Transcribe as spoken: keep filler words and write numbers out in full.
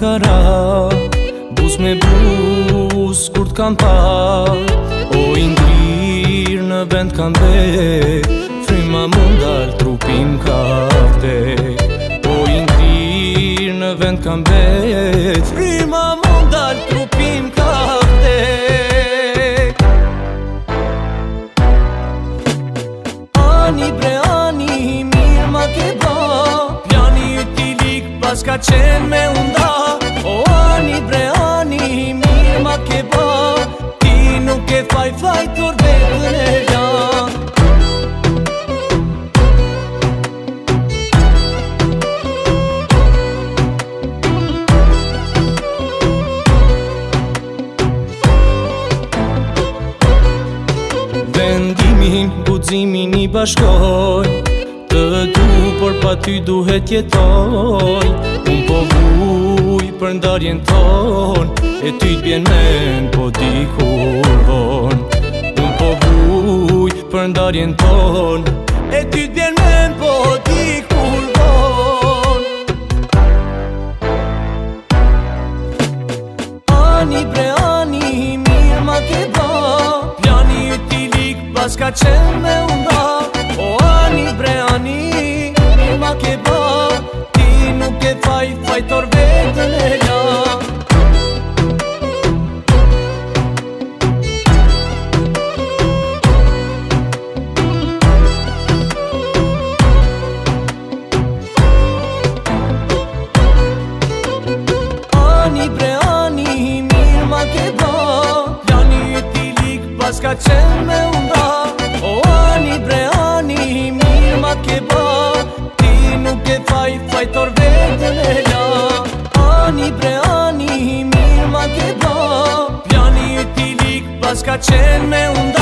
kara, buz me buz kur t'kam pa. O i ngrirë në vend kam vet, fryma mund dal trupim ka vdek. O i ngrirë në vend kam vet, fryma mund dal trupim ka vdek. Ani bre ani, mirë ma ke ba, plani yt i lik pas ka qenë me unda. O ani bre ani, mirë ma ke ba, ti nuk e faj fajtur vetën e la. Vendimin, guximin i bashkoj, të du, por pa ty duhet jetoj. Unë po vuj për ndarjen ton, e ty t'bjen men po di kur von. Unë po vuj për ndarjen ton, e ty t'bjen men po di kur von. Ani bre ani, mirë ma ke ba, plani yt i lik pas ka qenë me unda. O ani bre ani, mirë ma ke ba, ti nuk e faj fajtor vetën e la. Ani bre ani, mirë ma ke ba, plani yt i lik pas ka qenë me unda. O ani bre ani, mirë ma ke ba, ti nuk e faj fajtor vetën e la. Ani bre ani, mirë ma ke ba, plani yt i lik pas ka qenë me unda.